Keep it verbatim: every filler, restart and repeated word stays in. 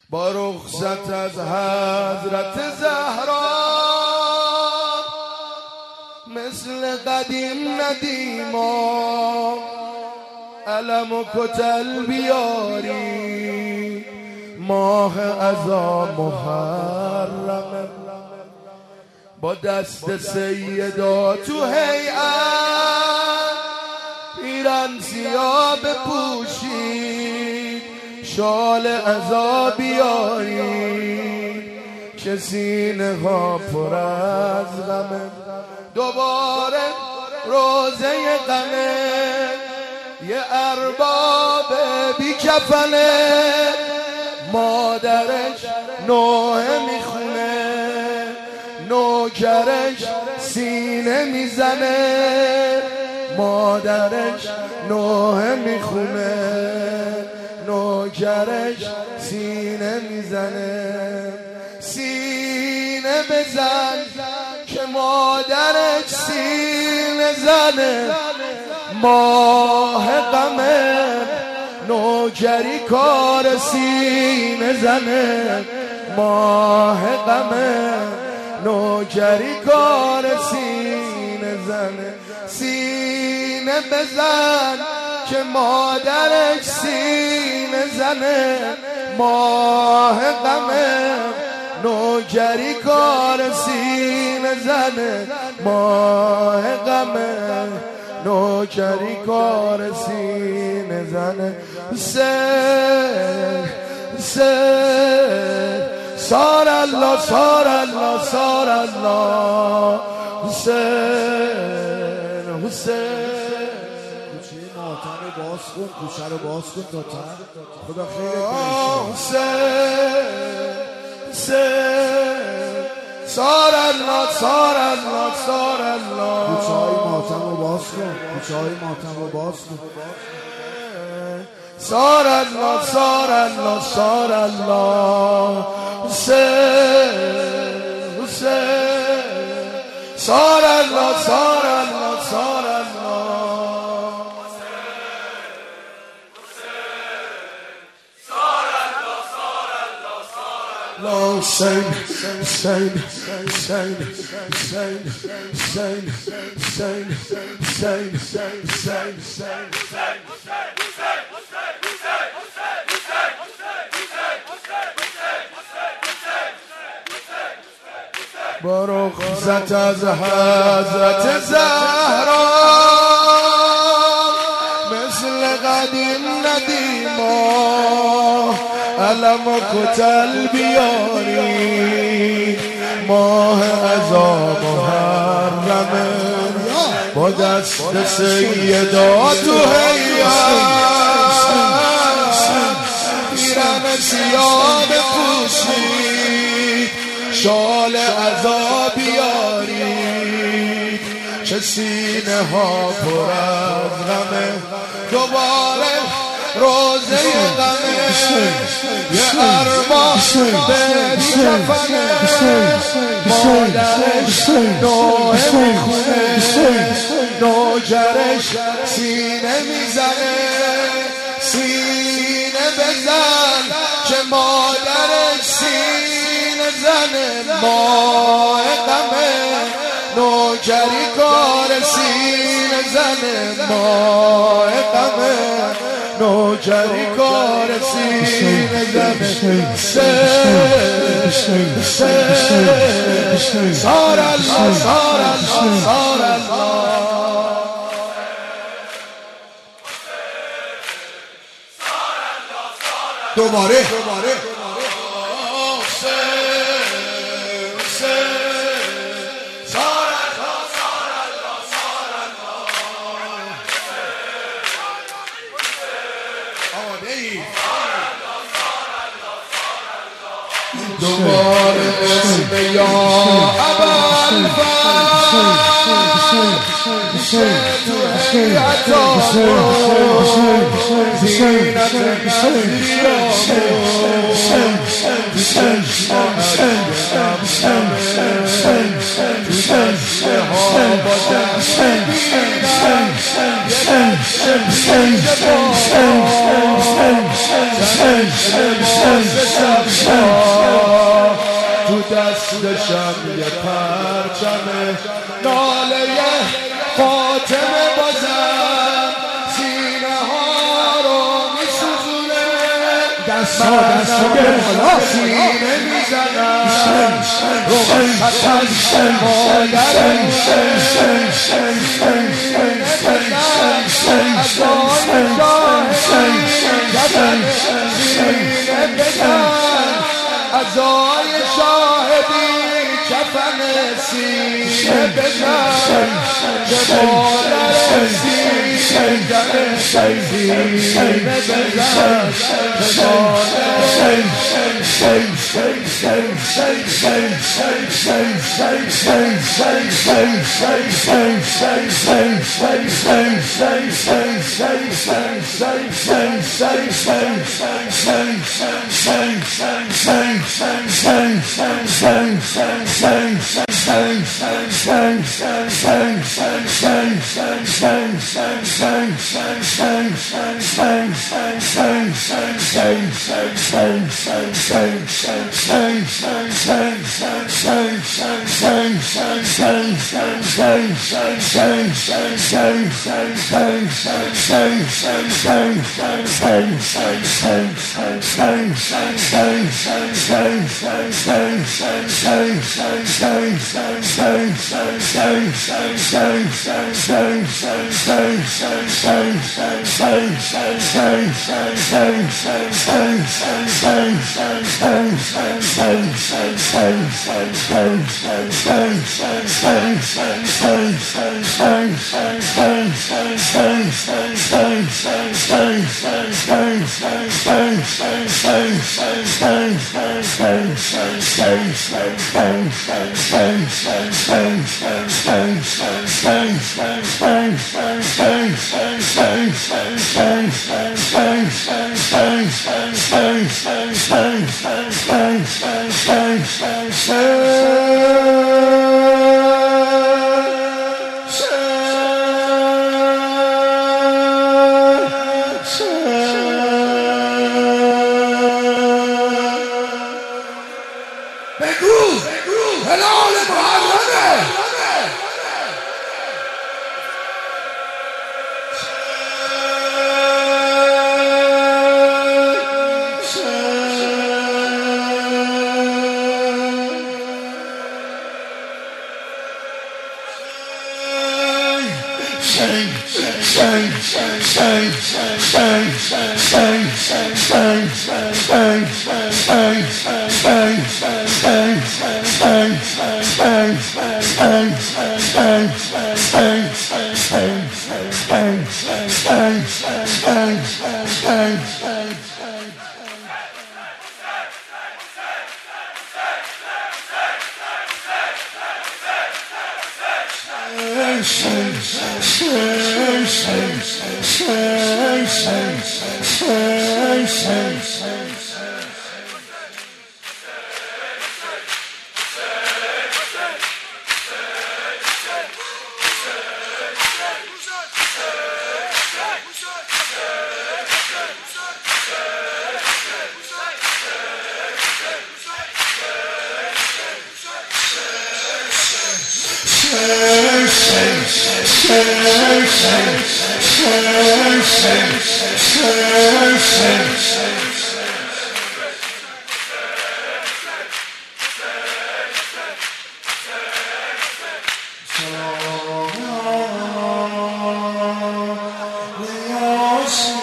با رخصت از حضرت زهرا مثل قدیم ندیما علم و کتل بیاری ماه عزا محرم با دست سیدا تو هیئت پیرن سیاه بپوشید شال عزا بیاری که سینه ها پر از غمه دوباره روزه غمه یه ارباب بی کفنه مادرش نوحه میخونه نوکرش سینه میزنه مادرش نوحه میخونه نوکرش سینه میزنه سینه بزن که مادرش سینه زنه ماه غمه نوکری کار سینه زنه ماه غمه نوکری کار سینه زنه سینه بزن که مادرش سینه زنه ماه غمه نوکری کار سینه زنه ماه غمه نوکری کار سینه زنه سر سر سار الله سار الله سار الله حسین حسین کوچه ماتم رو باز کن کوچه رو باز کن تا تا خدا خیلی حسین حسین سار الله سار الله سار الله کوچه های ماتم رو باز کن کوچه های ماتم رو باز کن سار الله سار الله سار الله حسین حسین سار الله سار الله سار الله حسین حسین حسین حسین حسین حسین حسین حسین حسین با رخصت از حضرت زهرا مثل قدیم ندیما علم و کتل بیاری ماه عزا محرمه با دست سیدا تو هیئت پیرن سیاه بپوشید شال عزا بیارید چه سینه ها پر از غمه دوباره روزه غمه یه ارباب به کفنه مادرش نوحه میخونه نوکرش سینه میزنه سینه بزن که مادرش سینه زنه ماه غمه نوکری کار سینه زنه ماه غمه نوکری کار سینه زنه سار الله سار الله سار الله دوباره دوباره دوباره اسم یا ابوالفضل تو هیئت زینت نظیرا تو دستشم یه پرچمه ناله فاطمه بازم سینه ها رو میسوزونه دستا دستا بالا سینه میزنم رو خطم مادرم ازای شاهدی کفن سینه بزن که مادر سینه بزن که Yes.